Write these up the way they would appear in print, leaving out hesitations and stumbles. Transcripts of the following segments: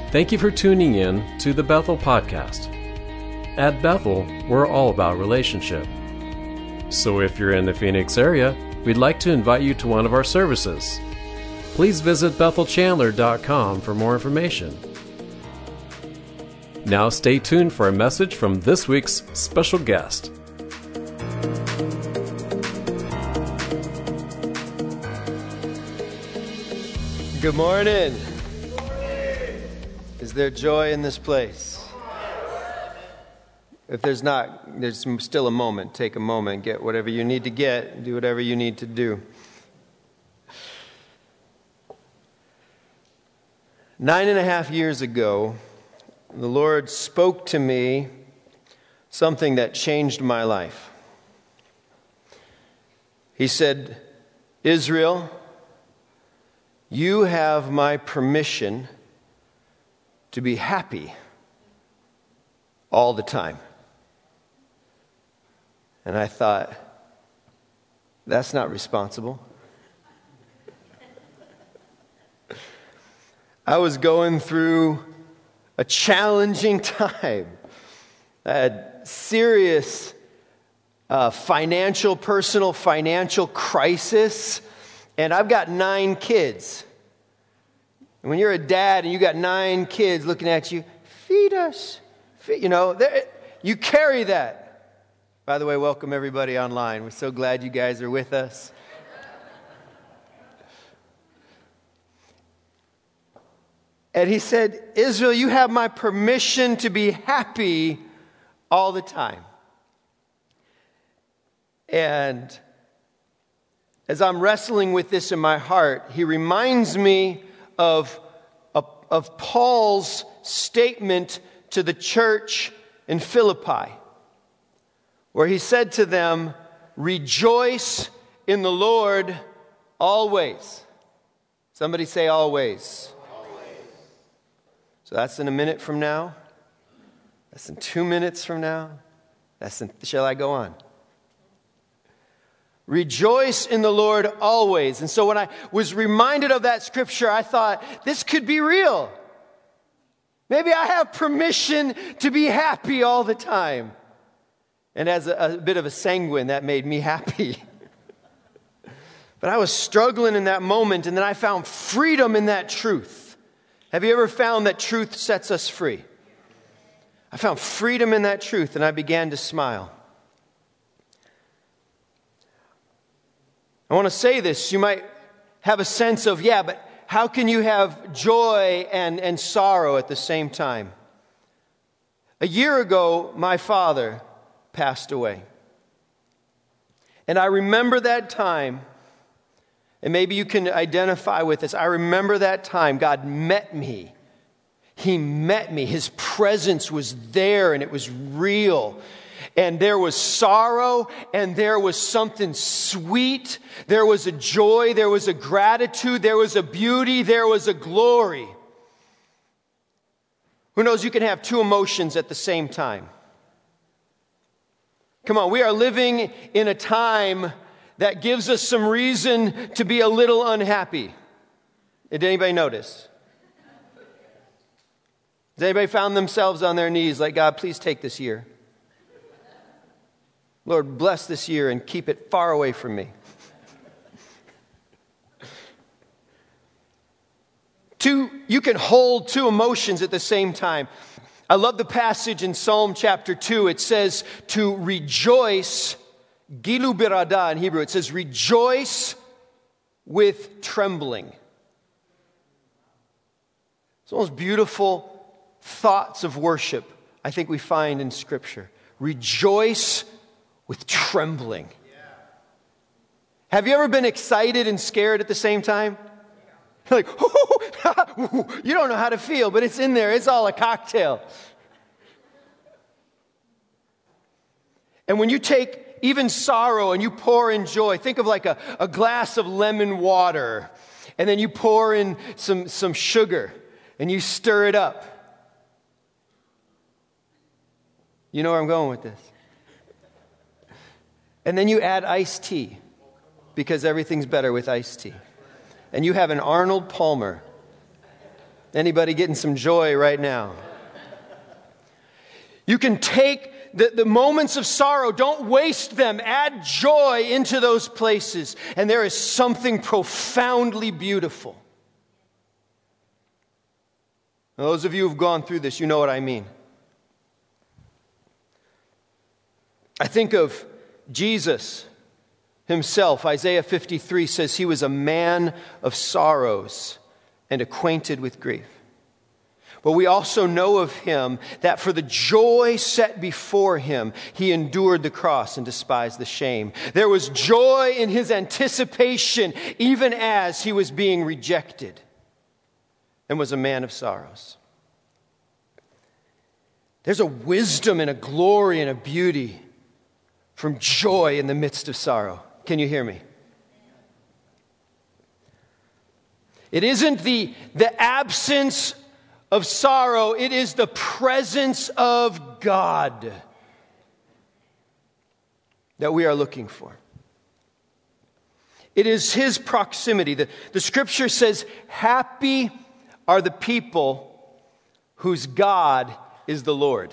Thank you for tuning in to the Bethel Podcast. At Bethel, we're all about relationship. So if you're in the Phoenix area, we'd like to invite you to one of our services. Please visit BethelChandler.com for more information. Now stay tuned for a message from this week's special guest. Good morning. Is there joy in this place? If there's not, there's still a moment. Take a moment, get whatever you need to get, do whatever you need to do. 9.5 years ago, the Lord spoke to me something that changed my life. He said, Israel, you have my permission to be happy all the time. And I thought, that's not responsible. I was going through a challenging time. I had serious personal financial crisis. And I've got 9 kids. And when you're a dad and you got 9 kids looking at you, feed us. You carry that. By the way, welcome everybody online. We're so glad you guys are with us. And he said, Israel, you have my permission to be happy all the time. And as I'm wrestling with this in my heart, he reminds me of Paul's statement to the church in Philippi, where he said to them, rejoice in the Lord always. Somebody say always. So that's in a minute from now. That's in 2 minutes from now. Shall I go on? Rejoice in the Lord always. And so when I was reminded of that scripture, I thought, this could be real. Maybe I have permission to be happy all the time. And as a bit of a sanguine, that made me happy. But I was struggling in that moment, and then I found freedom in that truth. Have you ever found that truth sets us free? I found freedom in that truth, and I began to smile. I want to say this. You might have a sense of, but how can you have joy and sorrow at the same time? A year ago, my father passed away. And I remember that time, and maybe you can identify with this. I remember that time God met me. He met me. His presence was there, and it was real. And there was sorrow, and there was something sweet. There was a joy, there was a gratitude, there was a beauty, there was a glory. Who knows, you can have 2 emotions at the same time. Come on, we are living in a time that gives us some reason to be a little unhappy. Did anybody notice? Has anybody found themselves on their knees like, God, please take this year? Lord, bless this year and keep it far away from me. You can hold 2 emotions at the same time. I love the passage in Psalm chapter 2. It says to rejoice, gilu birada in Hebrew. It says rejoice with trembling. It's the most beautiful thoughts of worship I think we find in Scripture. Rejoice with trembling. Have you ever been excited and scared at the same time? You're like, you don't know how to feel, but it's in there. It's all a cocktail. And when you take even sorrow and you pour in joy, think of like a glass of lemon water, and then you pour in some sugar, and you stir it up. You know where I'm going with this. And then you add iced tea, because everything's better with iced tea. And you have an Arnold Palmer Anybody getting some joy right now? You can take the moments of sorrow, don't waste them. Add joy into those places. And there is something profoundly beautiful. Now, those of you who've gone through this, you know what I mean. I think of Jesus himself. Isaiah 53 says he was a man of sorrows and acquainted with grief. But we also know of him that for the joy set before him, he endured the cross and despised the shame. There was joy in his anticipation, even as he was being rejected, and was a man of sorrows. There's a wisdom and a glory and a beauty from joy in the midst of sorrow. Can you hear me? It isn't the absence of sorrow, it is the presence of God that we are looking for. It is his proximity. The scripture says, happy are the people whose God is the Lord.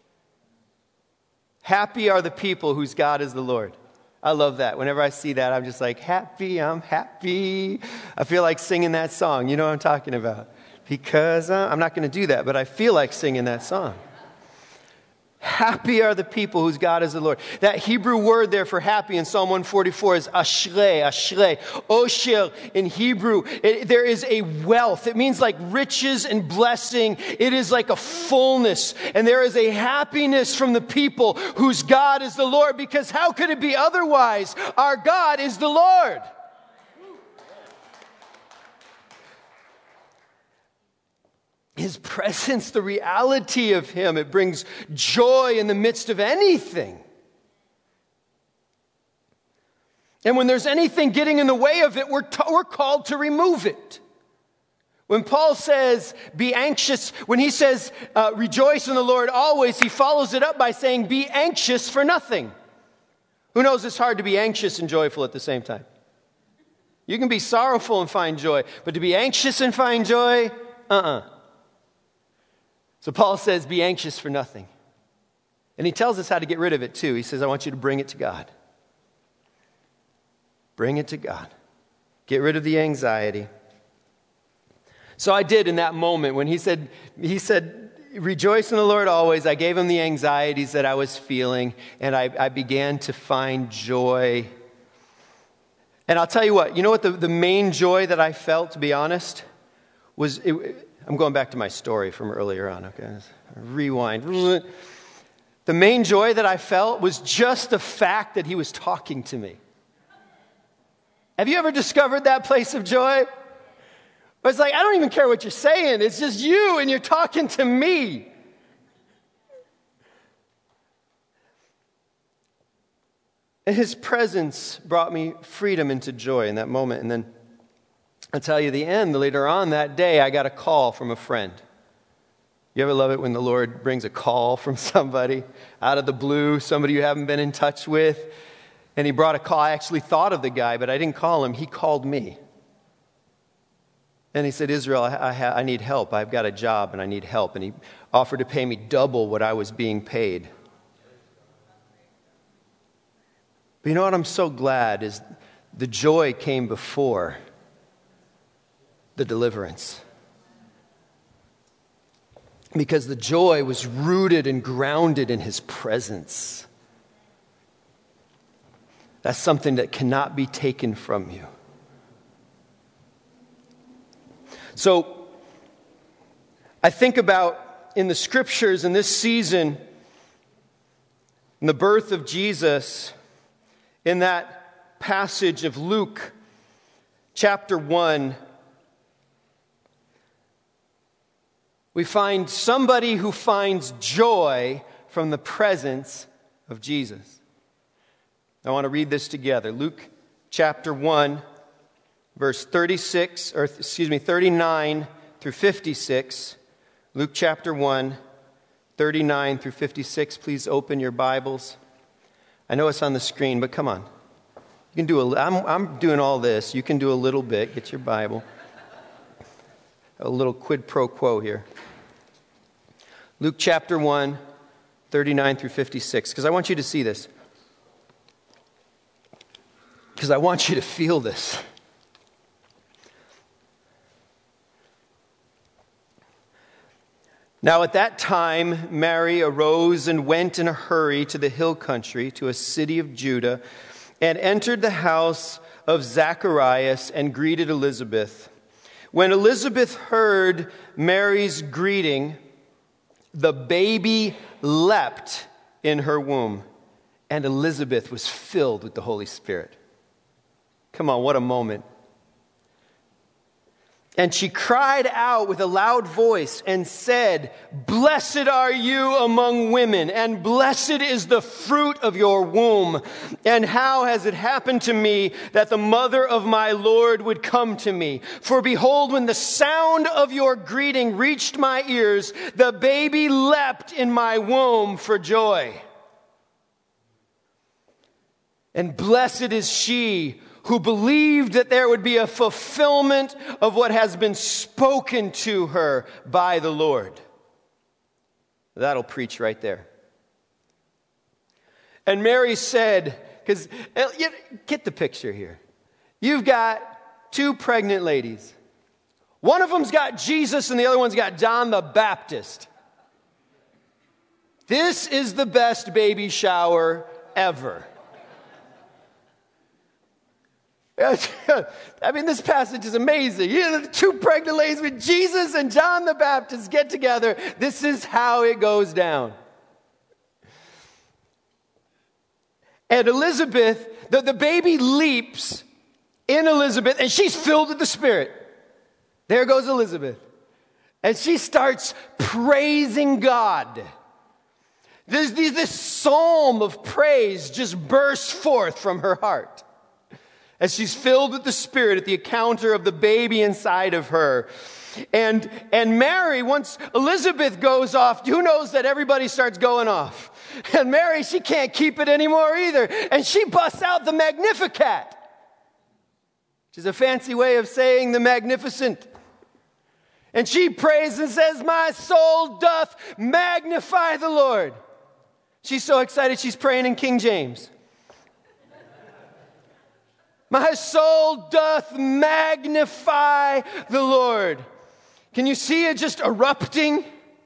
Happy are the people whose God is the Lord. I love that. Whenever I see that, I'm just like, I'm happy. I feel like singing that song. You know what I'm talking about. Because I'm not going to do that, but I feel like singing that song. Happy are the people whose God is the Lord. That Hebrew word there for happy in Psalm 144 is ashrei, ashrei. Osher in Hebrew, there is a wealth. It means like riches and blessing. It is like a fullness. And there is a happiness from the people whose God is the Lord. Because how could it be otherwise? Our God is the Lord. His presence, the reality of him, it brings joy in the midst of anything. And when there's anything getting in the way of it, we're called to remove it. When Paul says, be anxious, when he says, rejoice in the Lord always, he follows it up by saying, be anxious for nothing. Who knows it's hard to be anxious and joyful at the same time? You can be sorrowful and find joy, but to be anxious and find joy, So Paul says, be anxious for nothing. And he tells us how to get rid of it too. He says, I want you to bring it to God. Bring it to God. Get rid of the anxiety. So I did in that moment when he said, rejoice in the Lord always. I gave him the anxieties that I was feeling, and I began to find joy. And I'll tell you what, you know what the main joy that I felt, to be honest, was... I'm going back to my story from earlier on, okay? Rewind. The main joy that I felt was just the fact that he was talking to me. Have you ever discovered that place of joy? Where it's like, I don't even care what you're saying. It's just you and you're talking to me. And his presence brought me freedom into joy in that moment. And then I'll tell you the end. Later on that day, I got a call from a friend. You ever love it when the Lord brings a call from somebody out of the blue, somebody you haven't been in touch with? And he brought a call. I actually thought of the guy, but I didn't call him. He called me. And he said, Israel, I need help. I've got a job and I need help. And he offered to pay me double what I was being paid. But you know what I'm so glad is the joy came before the deliverance. Because the joy was rooted and grounded in his presence. That's something that cannot be taken from you. So, I think about in the scriptures in this season, in the birth of Jesus, in that passage of Luke chapter 1, we find somebody who finds joy from the presence of Jesus. I want to read this together. Luke chapter 1, verse 39 through 56. Luke chapter 1, 39 through 56. Please open your Bibles. I know it's on the screen, but come on. You can do I'm doing all this. You can do a little bit. Get your Bible. a little quid pro quo here. Luke chapter 1, 39 through 56, because I want you to see this. Because I want you to feel this. Now at that time, Mary arose and went in a hurry to the hill country, to a city of Judah, and entered the house of Zacharias and greeted Elizabeth. When Elizabeth heard Mary's greeting, the baby leapt in her womb, and Elizabeth was filled with the Holy Spirit. Come on, what a moment. And she cried out with a loud voice and said, "Blessed are you among women, and blessed is the fruit of your womb. And how has it happened to me that the mother of my Lord would come to me? For behold, when the sound of your greeting reached my ears, the baby leapt in my womb for joy. And blessed is she who believed that there would be a fulfillment of what has been spoken to her by the Lord." That'll preach right there. And Mary said, because get the picture here. You've got two pregnant ladies. One of them's got Jesus and the other one's got John the Baptist. This is the best baby shower ever. I mean, this passage is amazing. The two pregnant ladies with Jesus and John the Baptist get together. This is how it goes down. And Elizabeth, the baby leaps in Elizabeth, and she's filled with the Spirit. There goes Elizabeth. And she starts praising God. This psalm of praise just bursts forth from her heart as she's filled with the Spirit at the encounter of the baby inside of her. And Mary, once Elizabeth goes off, who knows that everybody starts going off. And Mary, she can't keep it anymore either. And she busts out the Magnificat, which is a fancy way of saying the magnificent. And she prays and says, "My soul doth magnify the Lord." She's so excited she's praying in King James. "My soul doth magnify the Lord." Can you see it just erupting?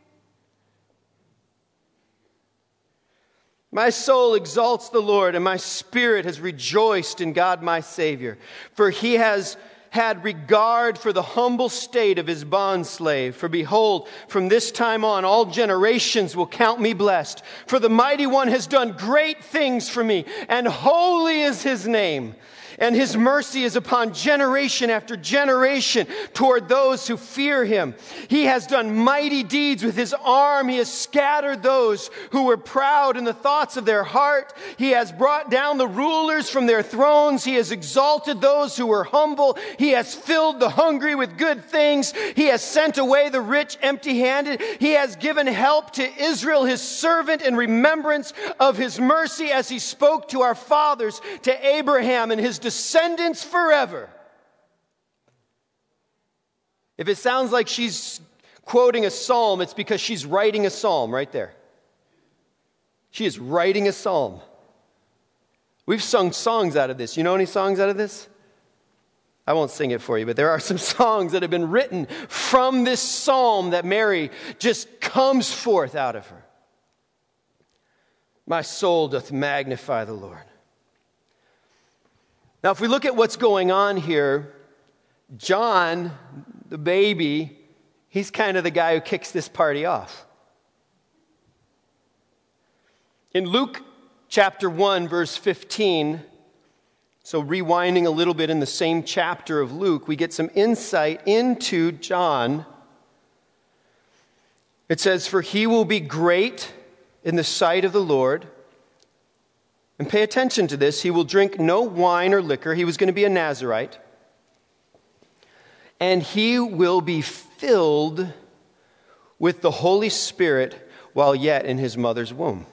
"My soul exalts the Lord, and my spirit has rejoiced in God my Savior. For he has had regard for the humble state of his bondslave. For behold, from this time on, all generations will count me blessed. For the Mighty One has done great things for me, and holy is his name. And his mercy is upon generation after generation toward those who fear him. He has done mighty deeds with his arm. He has scattered those who were proud in the thoughts of their heart. He has brought down the rulers from their thrones. He has exalted those who were humble. He has filled the hungry with good things. He has sent away the rich empty-handed. He has given help to Israel, his servant, in remembrance of his mercy as he spoke to our fathers, to Abraham and his descendants forever." If it sounds like she's quoting a psalm, it's because she's writing a psalm right there. She is writing a psalm. We've sung songs out of this. You know any songs out of this? I won't sing it for you, but there are some songs that have been written from this psalm that Mary just comes forth out of her. "My soul doth magnify the Lord." Now, if we look at what's going on here, John, the baby, he's kind of the guy who kicks this party off. In Luke chapter 1, verse 15, so rewinding a little bit in the same chapter of Luke, we get some insight into John. It says, "For he will be great in the sight of the Lord." And pay attention to this. "He will drink no wine or liquor." He was going to be a Nazirite. "And he will be filled with the Holy Spirit while yet in his mother's womb."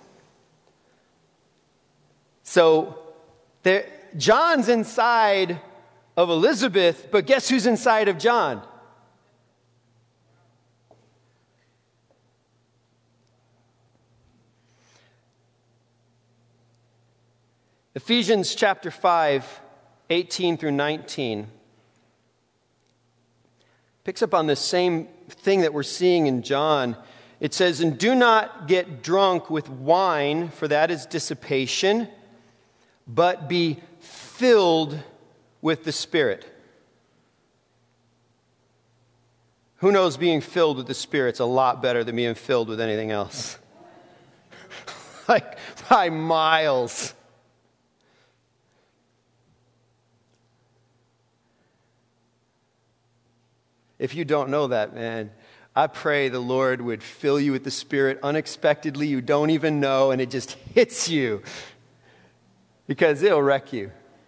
So John's inside of Elizabeth, but guess who's inside of John? Ephesians chapter 5, 18 through 19, picks up on this same thing that we're seeing in John. It says, "And do not get drunk with wine, for that is dissipation, but be filled with the Spirit." Who knows being filled with the Spirit's a lot better than being filled with anything else? Like, by miles. If you don't know that, man, I pray the Lord would fill you with the Spirit unexpectedly. You don't even know, and it just hits you because it'll wreck you.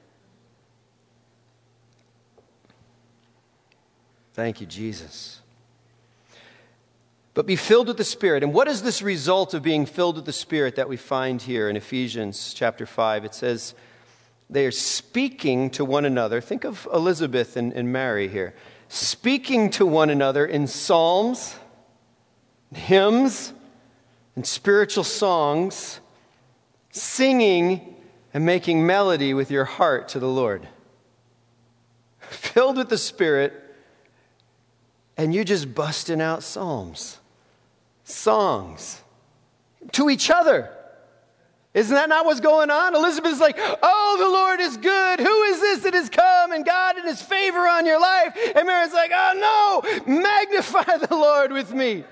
Thank you, Jesus. But be filled with the Spirit. And what is this result of being filled with the Spirit that we find here in Ephesians chapter 5? It says they are speaking to one another. Think of Elizabeth and Mary here. Speaking to one another in psalms, hymns, and spiritual songs, singing and making melody with your heart to the Lord. Filled with the Spirit, and you just busting out psalms, songs, to each other. Isn't that not what's going on? Elizabeth's like, "Oh, the Lord is good. Who is this that has come and God in his favor on your life?" And Mary's like, "Oh no, magnify the Lord with me."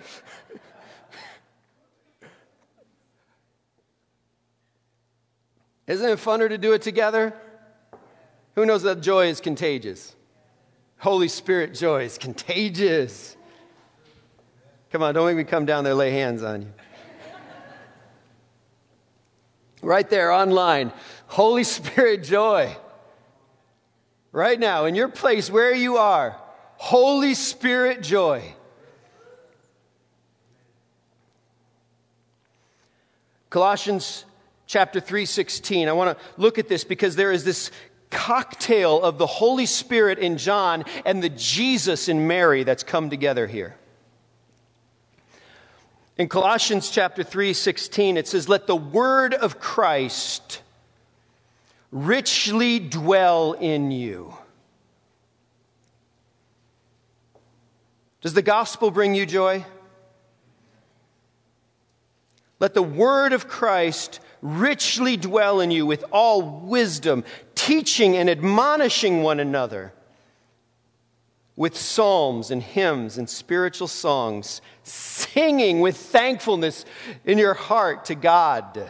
Isn't it funner to do it together? Who knows that joy is contagious? Holy Spirit joy is contagious. Come on, don't make me come down there and lay hands on you. Right there online, Holy Spirit joy. Right now, in your place where you are, Holy Spirit joy. Colossians chapter 3:16. I want to look at this because there is this cocktail of the Holy Spirit in John and the Jesus in Mary that's come together here. In Colossians chapter 3:16, it says, "Let the word of Christ richly dwell in you." Does the gospel bring you joy? Let the word of Christ richly dwell in you with all wisdom, teaching and admonishing one another with psalms and hymns and spiritual songs, singing with thankfulness in your heart to God.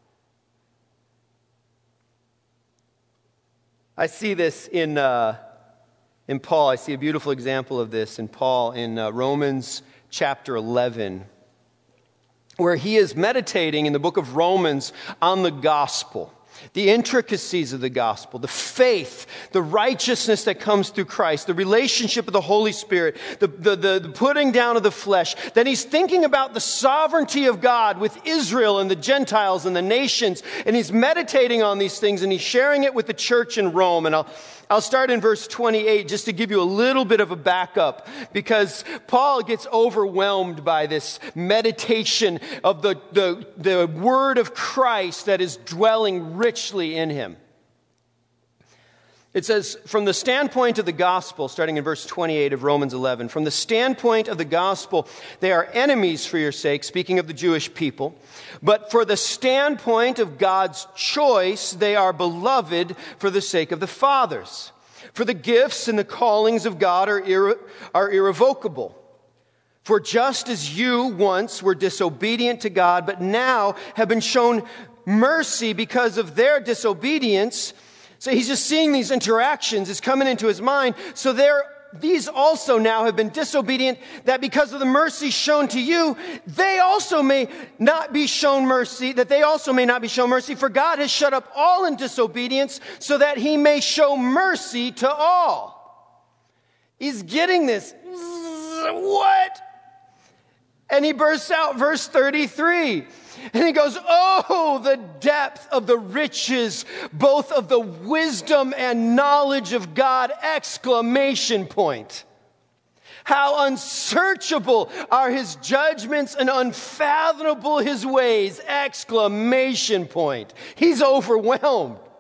I see this in Paul. I see a beautiful example of this in Paul in Romans chapter 11, where he is meditating in the book of Romans on the gospel. The intricacies of the gospel, the faith, the righteousness that comes through Christ, the relationship of the Holy Spirit, the putting down of the flesh. Then he's thinking about the sovereignty of God with Israel and the Gentiles and the nations. And he's meditating on these things and he's sharing it with the church in Rome. And I'll start in verse 28 just to give you a little bit of a backup, because Paul gets overwhelmed by this meditation of the word of Christ that is dwelling richly in him. It says, from the standpoint of the gospel, starting in verse 28 of Romans 11, from the standpoint of the gospel, they are enemies for your sake, speaking of the Jewish people. But for the standpoint of God's choice, they are beloved for the sake of the fathers. For the gifts and the callings of God are irrevocable. For just as you once were disobedient to God, but now have been shown mercy because of their disobedience. So he's just seeing these interactions. It's coming into his mind. So these also now have been disobedient, that because of the mercy shown to you, they also may not be shown mercy, for God has shut up all in disobedience so that he may show mercy to all. He's getting this. What? And he bursts out verse 33. And he goes, "Oh, the depth of the riches, both of the wisdom and knowledge of God!" Exclamation point. "How unsearchable are his judgments and unfathomable his ways!" Exclamation point. He's overwhelmed.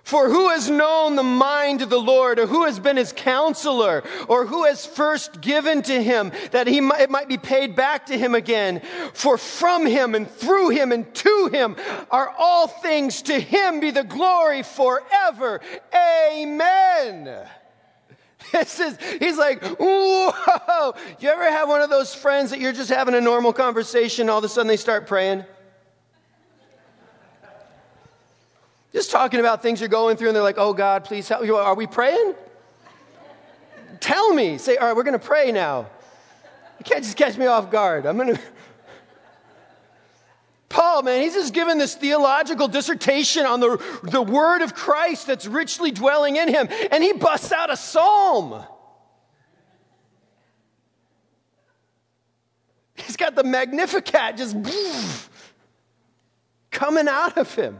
For who has known the mind of the Lord, or who has been his counselor, or who has first given to him that it might be paid back to him again? For from him and through him and to him are all things. To him be the glory forever. Amen. He's like, whoa. You ever have one of those friends that you're just having a normal conversation, all of a sudden they start praying? Just talking about things you're going through, and they're like, oh, God, please help. Are we praying? Tell me. Say, all right, we're going to pray now. You can't just catch me off guard. Paul, man, he's just given this theological dissertation on the word of Christ that's richly dwelling in him, and he busts out a psalm. He's got the Magnificat just coming out of him.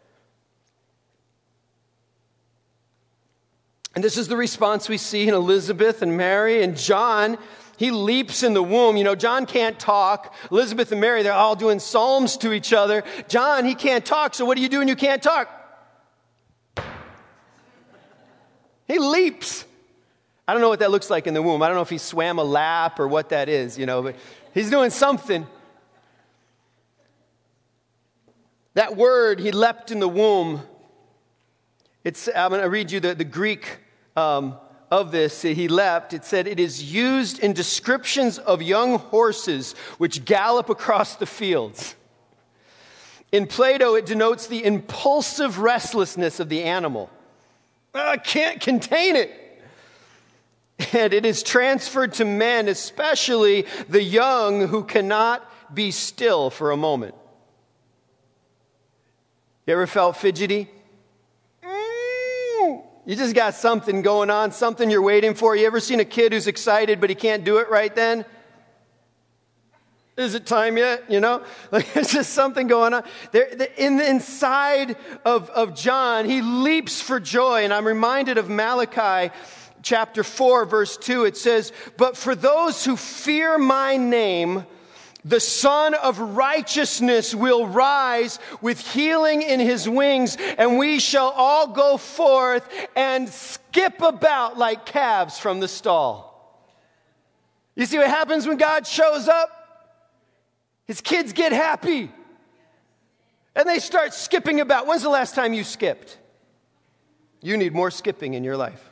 And this is the response we see in Elizabeth and Mary and John. He leaps in the womb. You know, John can't talk. Elizabeth and Mary, they're all doing psalms to each other. John, he can't talk. So what do you do when you can't talk? He leaps. I don't know what that looks like in the womb. I don't know if he swam a lap or what that is, but he's doing something. That word, he leapt in the womb. I'm going to read you the Greek of this. He leapt. It said, it is used in descriptions of young horses which gallop across the fields. In Plato, it denotes the impulsive restlessness of the animal. I can't contain it. And it is transferred to men, especially the young who cannot be still for a moment. You ever felt fidgety? You just got something going on, something you're waiting for. You ever seen a kid who's excited, but he can't do it right then? Is it time yet? Like there's just something going on. In the inside of John, he leaps for joy. And I'm reminded of Malachi chapter 4, verse 2. It says, but for those who fear my name, the Son of Righteousness will rise with healing in his wings, and we shall all go forth and skip about like calves from the stall. You see what happens when God shows up? His kids get happy. And they start skipping about. When's the last time you skipped? You need more skipping in your life.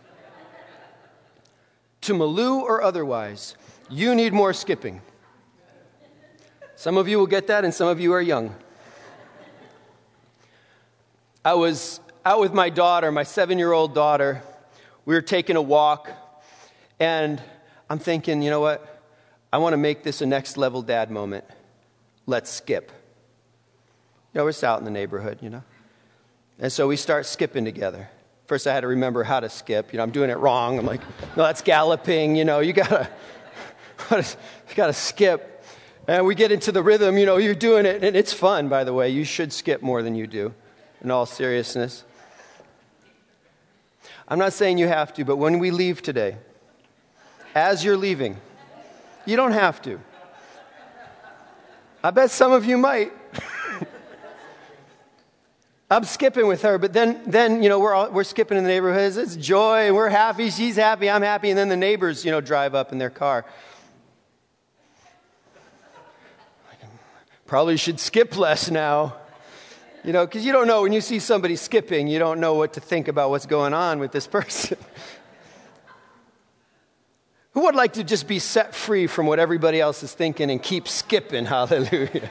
To Malou or otherwise, you need more skipping. Some of you will get that, and some of you are young. I was out with my daughter, my 7-year-old daughter. We were taking a walk, and I'm thinking, you know what? I want to make this a next level dad moment. Let's skip. We're just out in the neighborhood, And so we start skipping together. First, I had to remember how to skip. I'm doing it wrong. I'm like, no, that's galloping. You gotta skip. And we get into the rhythm, you're doing it. And it's fun, by the way. You should skip more than you do, in all seriousness. I'm not saying you have to, but when we leave today, as you're leaving, you don't have to. I bet some of you might. I'm skipping with her, but then we're skipping in the neighborhood. It's joy. We're happy. She's happy. I'm happy. And then the neighbors, drive up in their car. Probably should skip less now, because you don't know when you see somebody skipping, you don't know what to think about what's going on with this person. Who would like to just be set free from what everybody else is thinking and keep skipping? Hallelujah.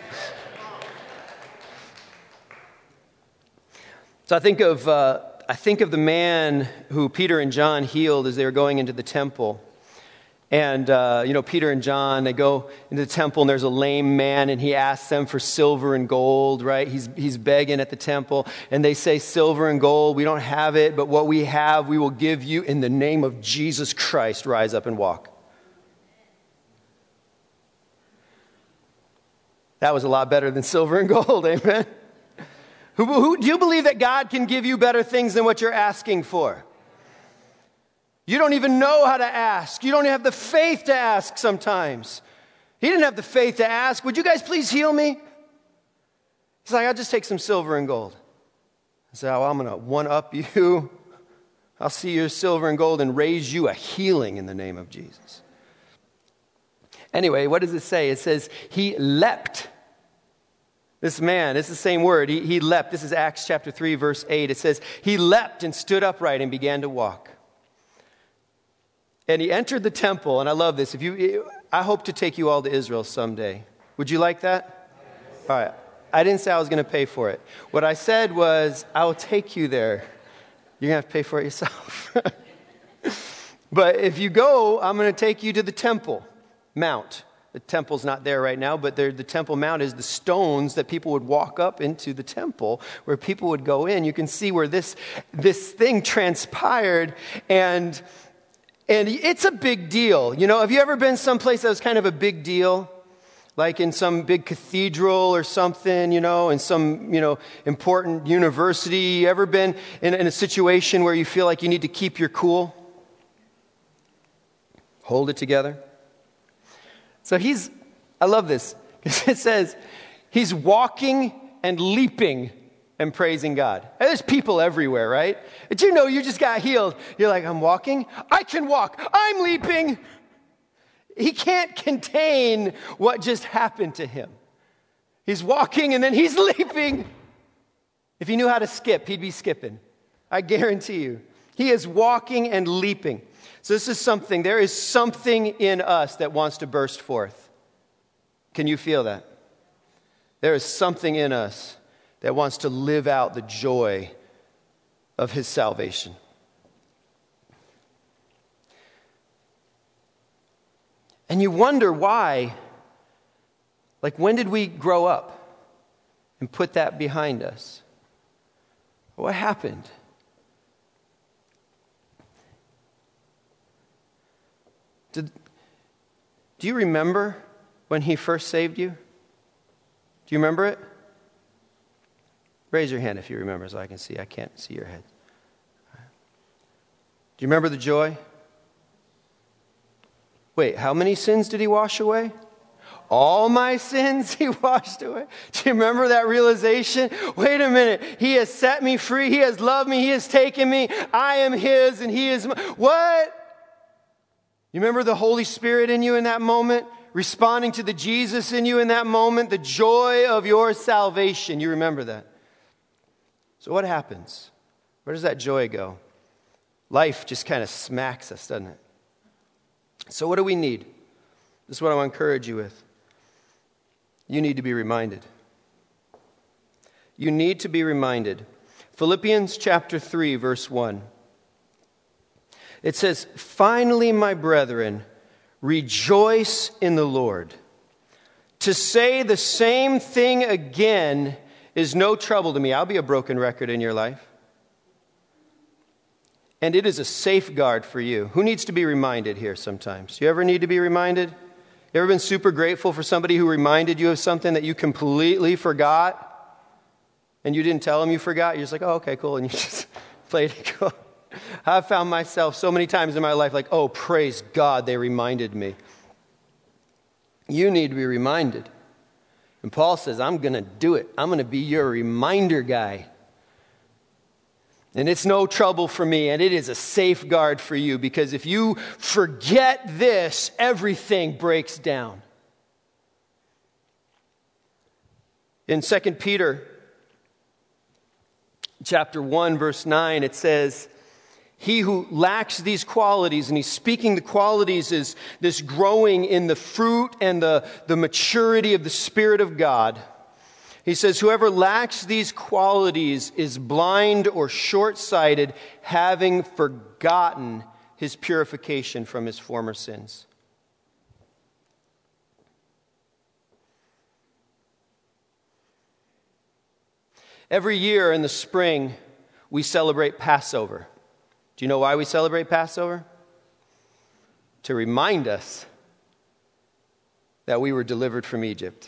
So I think of the man who Peter and John healed as they were going into the temple. And, Peter and John, they go into the temple, and there's a lame man, and he asks them for silver and gold, right? He's begging at the temple, and they say, silver and gold, we don't have it, but what we have, we will give you in the name of Jesus Christ. Rise up and walk. That was a lot better than silver and gold, amen? Who do you believe that God can give you better things than what you're asking for? You don't even know how to ask. You don't have the faith to ask sometimes. He didn't have the faith to ask, would you guys please heal me? He's like, I'll just take some silver and gold. Say, oh, I'm going to one-up you. I'll see your silver and gold and raise you a healing in the name of Jesus. Anyway, what does it say? It says, he leapt. This man, it's the same word. He leapt. This is Acts chapter 3, verse 8. It says, he leapt and stood upright and began to walk. And he entered the temple, and I love this. I hope to take you all to Israel someday. Would you like that? All right. I didn't say I was going to pay for it. What I said was, I will take you there. You're going to have to pay for it yourself. But if you go, I'm going to take you to the Temple Mount. The temple's not there right now, but the Temple Mount is the stones that people would walk up into the temple, where people would go in. You can see where this thing transpired, and it's a big deal. You know, have you ever been someplace that was kind of a big deal? Like in some big cathedral or something, you know, in some, important university. You ever been in a situation where you feel like you need to keep your cool? Hold it together. So I love this. It says, he's walking and leaping and praising God. And there's people everywhere, right? Did you know you just got healed? You're like, I'm walking. I can walk. I'm leaping. He can't contain what just happened to him. He's walking and then he's leaping. If he knew how to skip, he'd be skipping. I guarantee you. He is walking and leaping. So there is something in us that wants to burst forth. Can you feel that? There is something in us that wants to live out the joy of his salvation. And you wonder why, like when did we grow up and put that behind us? What happened? Do you remember when he first saved you? Do you remember it? Raise your hand if you remember so I can see. I can't see your head. Do you remember the joy? Wait, how many sins did he wash away? All my sins he washed away. Do you remember that realization? Wait a minute. He has set me free. He has loved me. He has taken me. I am his and he is mine. What? You remember the Holy Spirit in you in that moment? Responding to the Jesus in you in that moment? The joy of your salvation. You remember that? So what happens? Where does that joy go? Life just kind of smacks us, doesn't it? So what do we need? This is what I want to encourage you with. You need to be reminded. You need to be reminded. Philippians chapter 3, verse 1. It says, finally, my brethren, rejoice in the Lord. To say the same thing again is no trouble to me. I'll be a broken record in your life. And it is a safeguard for you. Who needs to be reminded here sometimes? You ever need to be reminded? You ever been super grateful for somebody who reminded you of something that you completely forgot? And you didn't tell them you forgot? You're just like, oh, okay, cool. And you just played it cool. I've found myself so many times in my life like, oh, praise God, they reminded me. You need to be reminded. And Paul says, I'm going to do it. I'm going to be your reminder guy. And it's no trouble for me, and it is a safeguard for you, because if you forget this, everything breaks down. In 2 Peter chapter 1, verse 9, it says, he who lacks these qualities, and he's speaking the qualities is this growing in the fruit and the maturity of the Spirit of God. He says, whoever lacks these qualities is blind or short-sighted, having forgotten his purification from his former sins. Every year in the spring, we celebrate Passover. Do you know why we celebrate Passover? To remind us that we were delivered from Egypt.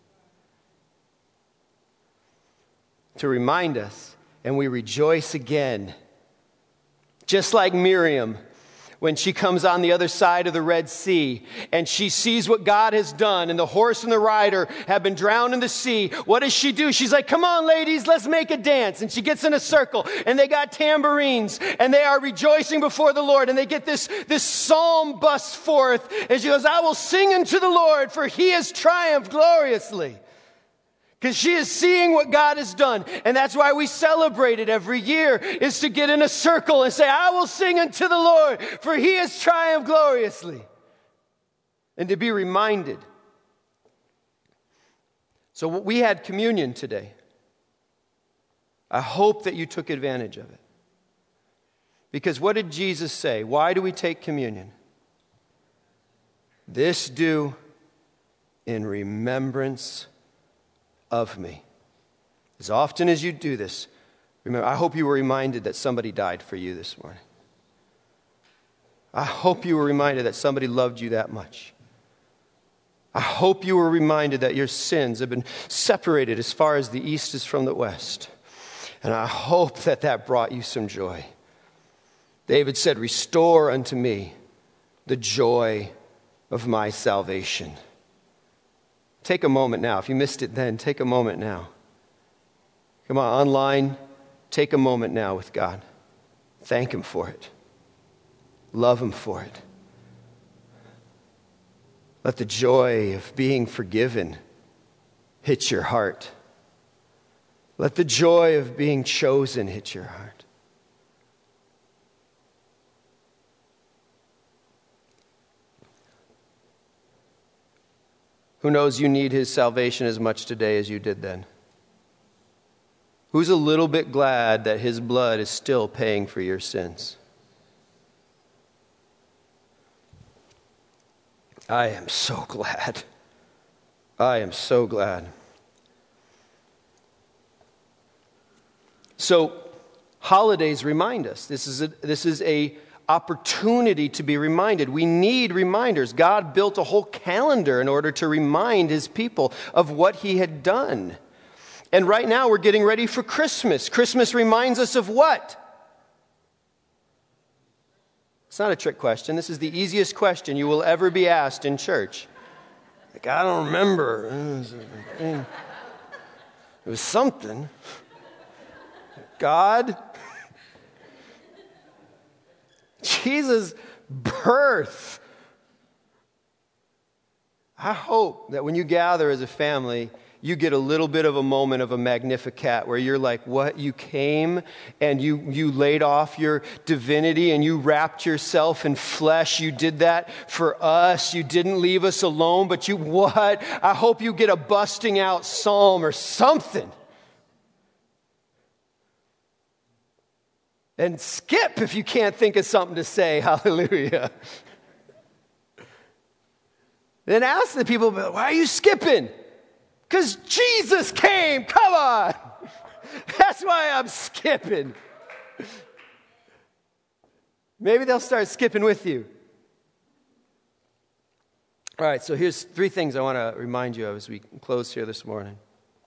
To remind us, and we rejoice again. Just like Miriam, when she comes on the other side of the Red Sea and she sees what God has done and the horse and the rider have been drowned in the sea. What does she do? She's like, come on, ladies, let's make a dance. And she gets in a circle and they got tambourines and they are rejoicing before the Lord. And they get this psalm busts forth. And she goes, I will sing unto the Lord, for he has triumphed gloriously. Because she is seeing what God has done. And that's why we celebrate it every year, is to get in a circle and say, I will sing unto the Lord, for he has triumphed gloriously. And to be reminded. So we had communion today. I hope that you took advantage of it. Because what did Jesus say? Why do we take communion? This do in remembrance of me. As often as you do this, remember, I hope you were reminded that somebody died for you this morning. I hope you were reminded that somebody loved you that much. I hope you were reminded that your sins have been separated as far as the east is from the west. And I hope that that brought you some joy. David said, restore unto me the joy of my salvation. Take a moment now. If you missed it then, take a moment now. Come on, online, take a moment now with God. Thank him for it. Love him for it. Let the joy of being forgiven hit your heart. Let the joy of being chosen hit your heart. Who knows you need his salvation as much today as you did then? Who's a little bit glad that his blood is still paying for your sins? I am so glad. I am so glad. So, holidays remind us. This is a opportunity to be reminded. We need reminders. God built a whole calendar in order to remind his people of what he had done. And right now we're getting ready for Christmas. Christmas reminds us of what? It's not a trick question. This is the easiest question you will ever be asked in church. Like, I don't remember. It was something. God, Jesus' birth. I hope that when you gather as a family, you get a little bit of a moment of a Magnificat where you're like, what? You came and you laid off your divinity and you wrapped yourself in flesh. You did that for us. You didn't leave us alone, but you what? I hope you get a busting out psalm or something. And skip if you can't think of something to say. Hallelujah. Then ask the people, why are you skipping? Because Jesus came. Come on. That's why I'm skipping. Maybe they'll start skipping with you. All right, so here's 3 things I want to remind you of as we close here this morning.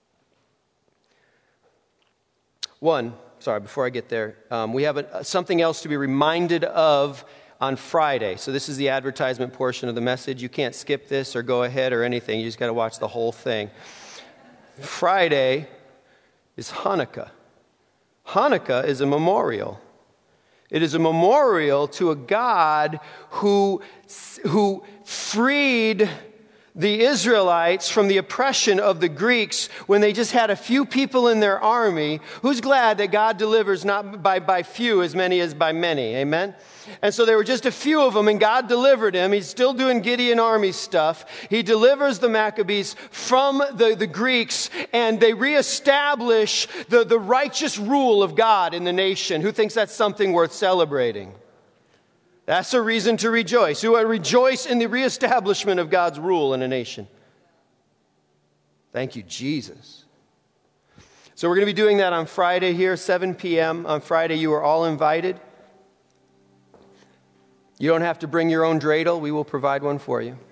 One, before I get there, we have something else to be reminded of on Friday. So this is the advertisement portion of the message. You can't skip this or go ahead or anything. You just got to watch the whole thing. Friday is Hanukkah. Hanukkah is a memorial. It is a memorial to a God who freed the Israelites from the oppression of the Greeks when they just had a few people in their army. Who's glad that God delivers not by few as many as by many? Amen? And so there were just a few of them, and God delivered him. He's still doing Gideon army stuff. He delivers the Maccabees from the Greeks, and they reestablish the righteous rule of God in the nation. Who thinks that's something worth celebrating? That's a reason to rejoice. Who rejoice in the reestablishment of God's rule in a nation. Thank you, Jesus. So we're going to be doing that on Friday here, 7 p.m. On Friday, you are all invited. You don't have to bring your own dreidel. We will provide one for you.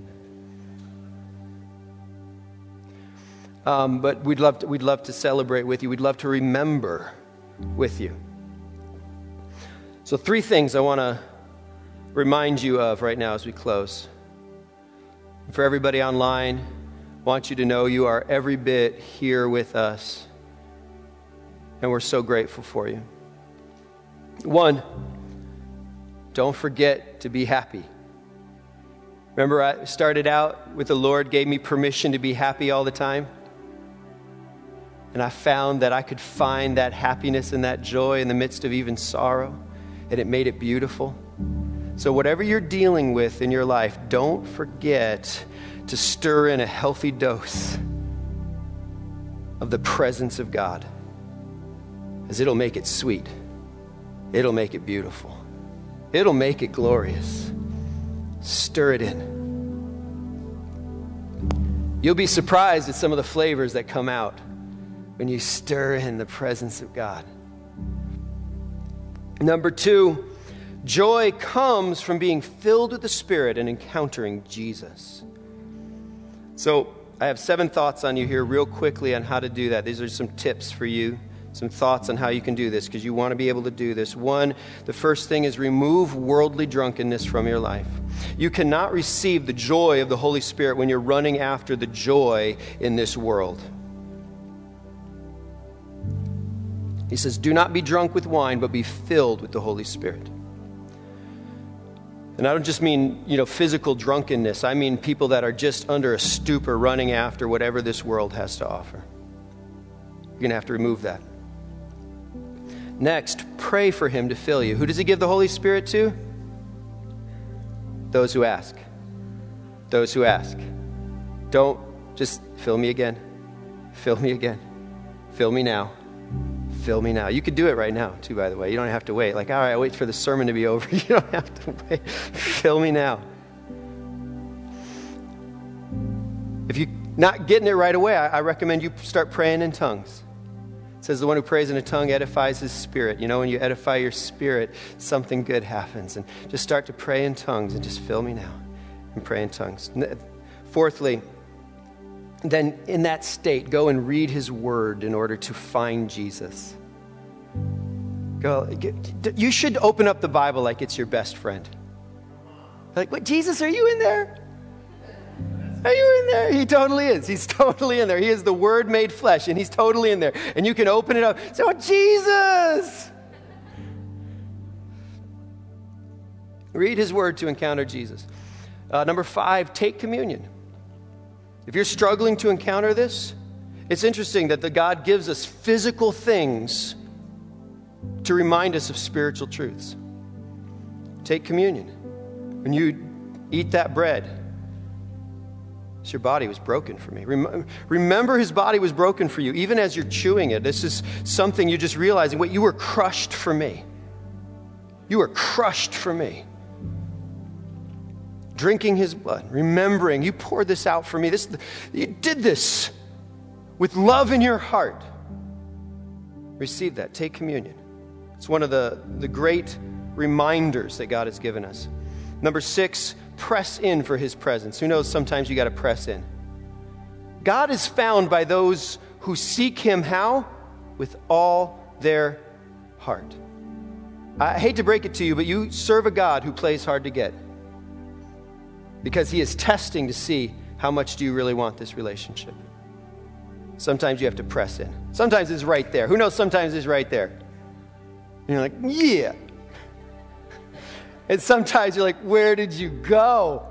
But we'd love to celebrate with you. We'd love to remember with you. So 3 things I want to remind you of right now as we close. For everybody online, I want you to know you are every bit here with us. And we're so grateful for you. 1, don't forget to be happy. Remember, I started out with the Lord gave me permission to be happy all the time. And I found that I could find that happiness and that joy in the midst of even sorrow. And it made it beautiful. So whatever you're dealing with in your life, don't forget to stir in a healthy dose of the presence of God. As it'll make it sweet. It'll make it beautiful. It'll make it glorious. Stir it in. You'll be surprised at some of the flavors that come out when you stir in the presence of God. Number 2, joy comes from being filled with the Spirit and encountering Jesus. So I have 7 thoughts on you here real quickly on how to do that. These are some tips for you. Some thoughts on how you can do this because you want to be able to do this. 1, the first thing is remove worldly drunkenness from your life. You cannot receive the joy of the Holy Spirit when you're running after the joy in this world. He says, do not be drunk with wine, but be filled with the Holy Spirit. And I don't just mean, physical drunkenness. I mean people that are just under a stupor running after whatever this world has to offer. You're going to have to remove that. Next, pray for him to fill you. Who does he give the Holy Spirit to? Those who ask. Those who ask. Don't just fill me again. Fill me again. Fill me now. Fill me now. You could do it right now, too, by the way. You don't have to wait. Like, all right, I'll wait for the sermon to be over. You don't have to wait. Fill me now. If you're not getting it right away, I recommend you start praying in tongues. It says the one who prays in a tongue edifies his spirit. When you edify your spirit, something good happens. And just start to pray in tongues and just fill me now and pray in tongues. Fourthly, then in that state, go and read his word in order to find Jesus. You should open up the Bible like it's your best friend. Like, what, Jesus, are you in there? Are you in there? He totally is. He's totally in there. He is the Word made flesh, and he's totally in there. And you can open it up and say, oh, Jesus! Read his word to encounter Jesus. Number 5, take communion. If you're struggling to encounter this, it's interesting that God gives us physical things to remind us of spiritual truths. Take communion. When you eat that bread, your body was broken for me. Remember his body was broken for you. Even as you're chewing it, this is something you're just realizing. Wait, you were crushed for me. You were crushed for me. Drinking his blood, remembering you poured this out for me. You did this with love in your heart. Receive that. Take communion. It's one of the great reminders that God has given us. Number 6, press in for his presence. Who knows, sometimes you got to press in. God is found by those who seek him how? With all their heart. I hate to break it to you, but you serve a God who plays hard to get. Because he is testing to see how much do you really want this relationship. Sometimes you have to press in. Sometimes it's right there. Who knows, sometimes it's right there. And you're like, yeah. And sometimes you're like, where did you go?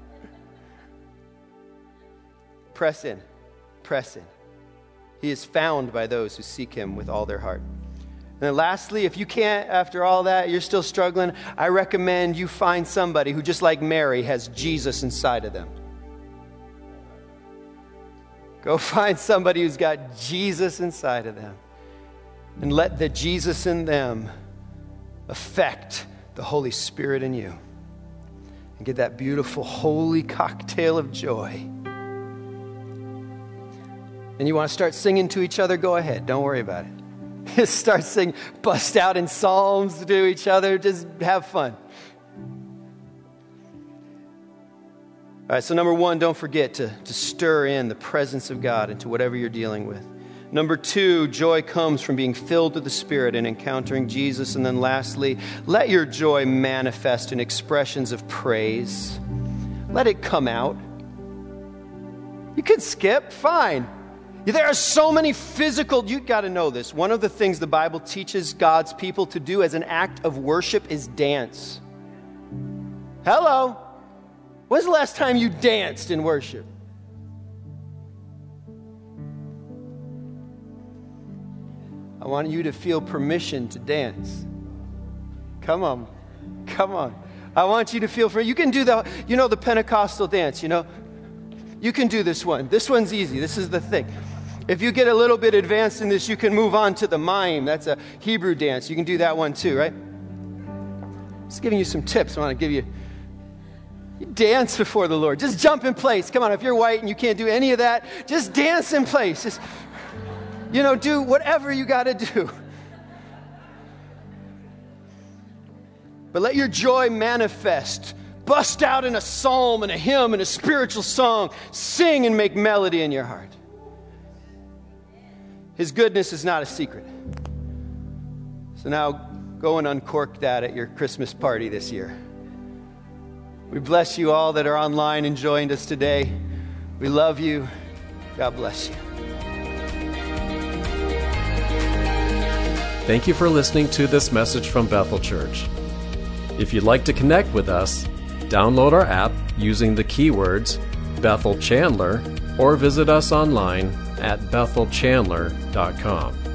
Press in. Press in. He is found by those who seek him with all their heart. And then lastly, if you can't, after all that, you're still struggling, I recommend you find somebody who, just like Mary, has Jesus inside of them. Go find somebody who's got Jesus inside of them. And let the Jesus in them affect the Holy Spirit in you. And get that beautiful, holy cocktail of joy. And you want to start singing to each other? Go ahead. Don't worry about it. Just start singing, bust out in psalms to each other. Just have fun. All right, so number 1, don't forget to stir in the presence of God into whatever you're dealing with. Number 2, joy comes from being filled with the Spirit and encountering Jesus. And then lastly, let your joy manifest in expressions of praise. Let it come out. You can skip, fine. There are so many you've got to know this. One of the things the Bible teaches God's people to do as an act of worship is dance. Hello. When's the last time you danced in worship? I want you to feel permission to dance. Come on. I want you to feel free. You can do the Pentecostal dance, You can do this one. This one's easy. This is the thing. If you get a little bit advanced in this, you can move on to the mime. That's a Hebrew dance. You can do that one too, right? Just giving you some tips. I want to give you dance before the Lord. Just jump in place. Come on, if you're white and you can't do any of that, just dance in place. Just, do whatever you got to do. But let your joy manifest. Bust out in a psalm and a hymn and a spiritual song. Sing and make melody in your heart. His goodness is not a secret. So now go and uncork that at your Christmas party this year. We bless you all that are online and joined us today. We love you. God bless you. Thank you for listening to this message from Bethel Church. If you'd like to connect with us, download our app using the keywords Bethel Chandler or visit us online at bethelchandler.com.